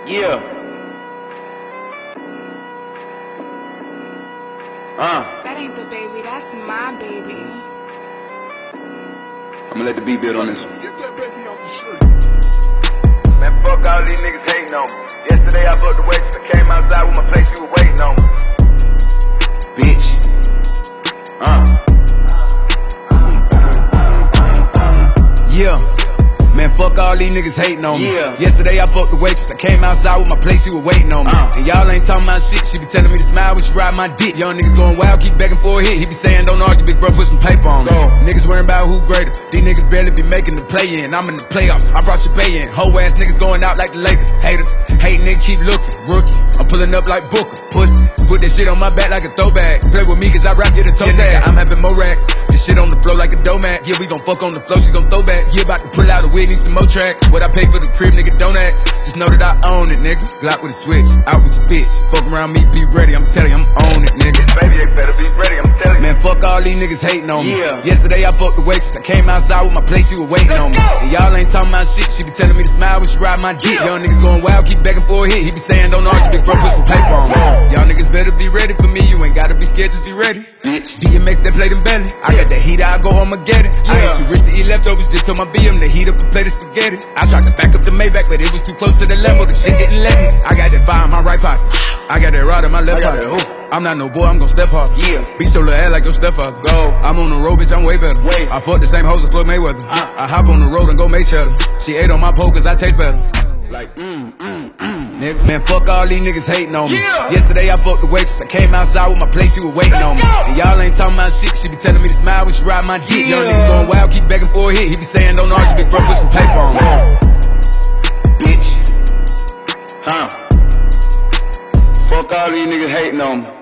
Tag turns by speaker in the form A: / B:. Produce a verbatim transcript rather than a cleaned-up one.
A: Yeah. Uh.
B: That ain't the baby, that's my baby.
A: I'ma let the beat build on this one.
C: Get that baby off the street.
D: Man, fuck all these niggas hating on me. Yesterday I booked the waitress, I came outside with my plate, she was waiting on me.
A: Bitch. Uh.
E: Yeah. Man, fuck all these niggas hating on me.
A: Yeah.
E: Yesterday I fucked the waitress, I came outside with my plate, she was waiting on me.
A: Uh.
E: And y'all ain't talking about shit, she be telling me to smile when she ride my dick. Young niggas going wild, keep begging for a hit. He be saying don't argue, big bro, put some paper on me.
A: Go.
E: Niggas worrying about who greater. These niggas barely be making the play in. I'm in the playoffs, I brought your bay in. Hoe ass niggas going out like the Lakers. Haters, hating niggas keep looking. Rookie, I'm pulling up like Booker. Pussy, put that shit on my back like a throwback. Play with me cause I rap, get a toe
A: Yeah,
E: tag.
A: nigga.
E: I'm having more racks. This shit on the floor like a dough mat. Yeah, we gon' fuck on the floor, she gon' throw back. Yeah, about to pull out a wig, need some more tracks. What I pay for the crib, nigga, don't ask. Just know that I own it, nigga. Glock with a switch, out with your bitch. Fuck around me, be ready, I'm telling you, I'm on it, nigga.
D: Baby, they better be ready, I'm telling you.
E: Man, fuck all these niggas hating on me.
A: Yeah.
E: Yesterday I fucked the waitress, I came outside with my plate, she was waiting on me. And y'all ain't talking about shit, she be telling me to smile when she ride my dick. Young niggas going wild, keep begging for a hit. He be saying don't argue, big bro, put some paper on me. Y'all niggas better be ready for me, you ain't gotta be scared, just be ready.
A: Bitch.
E: D M X that plate them belly. I got that heat, I go home and get it. I ain't too rich to eat leftovers, just told my B M to heat up a plate of spaghetti. I tried to back up the Maybach, but it was too close to the Lambo, the shit didn't let me. I got that fire in my right pocket, I got that rod in my left
A: I got
E: pocket.
A: that hoop.
E: I'm not no boy, I'm gon' step hard.
A: Yeah.
E: Beat your little ass like your stepfather.
A: Go.
E: I'm on the road, bitch, I'm way better.
A: Way.
E: I fuck the same hoes as Floyd Mayweather.
A: Uh.
E: I hop on the road and go make cheddar. She ate on my pole cause I taste better.
A: Like, mm, mm, mm.
E: Nigga, man, fuck all these niggas hating on me.
A: Yeah.
E: Yesterday I fucked the waitress, I came outside with my plate, she was waiting on me. And y'all ain't talking about shit, she be telling me to smile when she ride my dick. Young
A: Yeah.
E: niggas going wild, keep begging for a hit. He be saying don't argue, big bro, put some paper on me.
A: Bitch. Huh. Fuck all these niggas hating on me.